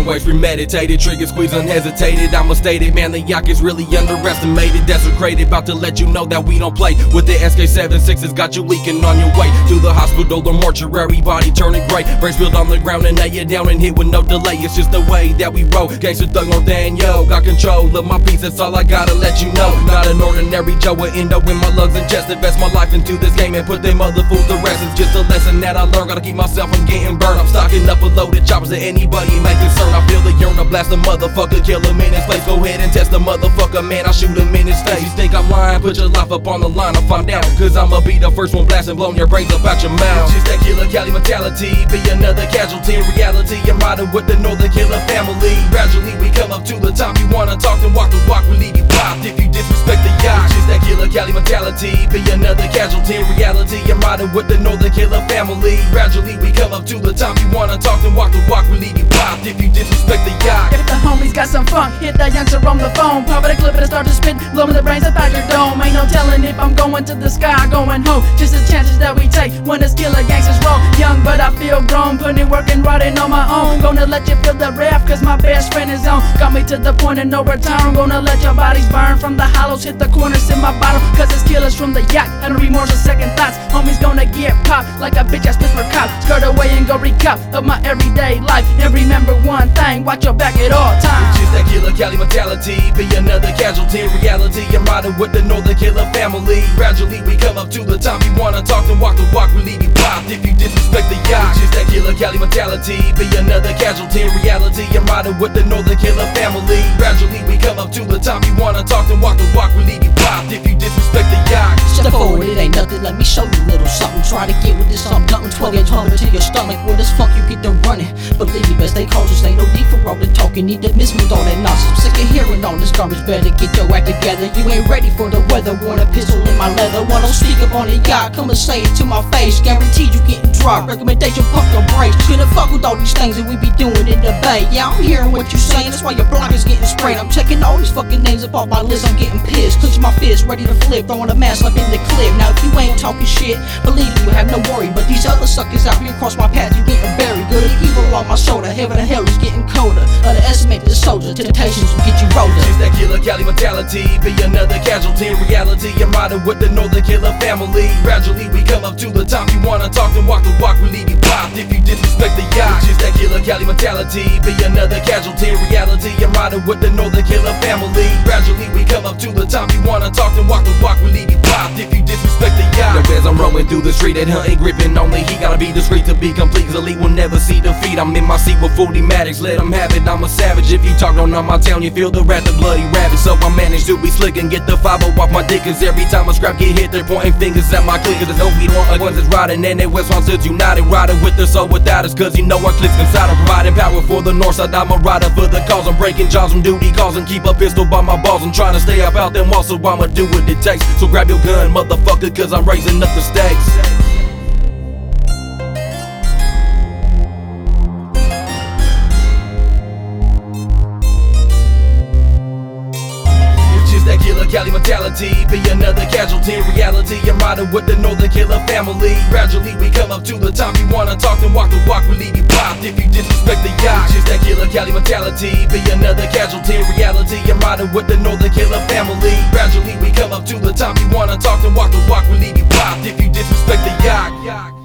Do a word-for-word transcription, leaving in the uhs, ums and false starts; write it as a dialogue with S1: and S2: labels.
S1: different ways, premeditated, trigger squeeze unhesitated. I'ma state it, man, the yacht is really underestimated, desecrated. About to let you know that we don't play with the S K seventy-six. Got you leaking on your way to the hospital or mortuary, body turning gray, brain spilled on the ground and now you're down and hit with no delay. It's just the way that we roll, gangsta thug on Daniel. Got control of my peace, that's all I gotta let you know. Not an ordinary Joe, I end up in my lungs and chest. Invest my life into this game and put them other fools to rest. It's just a lesson that I learned, gotta keep myself from getting burned. I'm stocking up a loaded choppers that anybody may concern. I feel the yearn to blast a motherfucker, kill him in his place. Go ahead and test the motherfucker, man, I shoot him in his face. You think I'm lying? Put your life up on the line, I'll find out. Cause I'ma be the first one blasting, blowing your brains up out your mouth. Just that killer Cali mentality, be another casualty. In reality, I'm riding with the Northern Killer family. Gradually we come up to the top. You wanna talk, then walk the walk, we leave you popped if you disrespect the yacht. Just that killer Cali mentality, be another casualty. In reality, I'm riding with the Northern Killer family. Gradually we come up to the top. You wanna talk, then walk the walk, we leave you popped if you disrespect the yacht.
S2: If the homies got some funk, hit that youngster on the phone. Pop the clip and start to spit, blowing the brains up out your dome. Ain't no telling if I'm going to the sky, going home. Just the chances that we take when this killer gangsters roll. Young but I feel grown, putting in work and riding on my own. Gonna let you feel the wrath, cause my best friend is on. Got me to the point of no return. Gonna let your bodies burn from the hollows, hit the corners in my bottom. Cause it's killers from the yacht, and remorse or second thoughts. Homies gonna get popped like a bitch ass Pittsburgh cop. Skirt away and go recap of my everyday life. And remember one thing, watch your back at all times.
S1: Just that killer Cali mentality, be another casualty. In reality, I'm riding with the Northern Killer family. Gradually we come up to the top. You wanna talk, then walk the walk, we leave you popped if you disrespect the yacht. Just that killer Cali mentality, be another casualty. In reality, I'm riding with the Northern Killer family. Gradually we come up to the top. You wanna talk, then walk the walk, we leave you popped if you disrespect the yacht.
S3: Step forward, it ain't nothing, let me show you a little something. Try to get with this something, nothing, twelve gauge humming to your stomach. With this funk you get to running. Believe me, best stay cautious, ain't no need for all the talking. Need to miss me with all that nonsense. I'm sick of hearing all this garbage, better get your act together. You ain't ready for the weather, want a pistol in my leather. Wanna speak up on the yacht, come and say it to my face. Guaranteed you getting dropped, recommendation, pump your brakes. Couldn't fuck with all these things that we be doing in the bay. Yeah, I'm hearing what you saying, that's why your block is getting sprayed. I'm checking all these fucking names up off my list, I'm getting pissed. Clench my fist, ready to flip, throwing a mask up in the clip. Now if you ain't talking shit, believe me, you have no worry. But these other suckers out here cross my path, you getting buried. Good and evil on my shoulder, heaven and hell is getting colder. Underestimated the soldier, temptations will get you rolled up.
S1: Just that killer Cali mentality, be another casualty. In reality, I'm riding with the Northern Killer family. Gradually we come up to the top. You wanna talk, then walk the walk, we leave you popped if you disrespect the yacht. Just that killer Cali mentality, be another casualty. In reality, I'm riding with the Northern Killer family. Gradually we come up to the top. You wanna talk, then walk the walk, we leave you popped if you disrespect the yacht. As I'm rolling through the street, that hunting, gripping only he gotta be discreet to be complete. Cause elite will never see defeat. I'm in my seat with forty Maddox, let them have it. I'm a savage. If you talk on my town, you feel the wrath of bloody rabbit. So I manage to be slick and get the five off my dick. Cause every time a scrap get hit, they're pointing fingers at my clique. Cause there's no we want ones that's riding and they West Swans united. Riding with us or without us, cause you know our clicks inside. I'm providing power for the north side. I'm a rider for the cause. I'm breaking jaws from duty calls and keep a pistol by my balls. I'm trying to stay up out them walls, so I'ma do what it takes. So grab your gun, motherfucker, cause I'm raising up the stakes. That killer Cali mentality, be another casualty. In reality, I'm riding with the Northern Killer family. Gradually we come up to the top. You wanna talk, then walk the walk, we leave you popped if you disrespect the yacht. Just that killer Cali mentality, be another casualty. In reality, I'm riding with the Northern Killer family. Gradually we come up to the top. You wanna talk, then walk the walk, we leave you popped if you disrespect the yacht.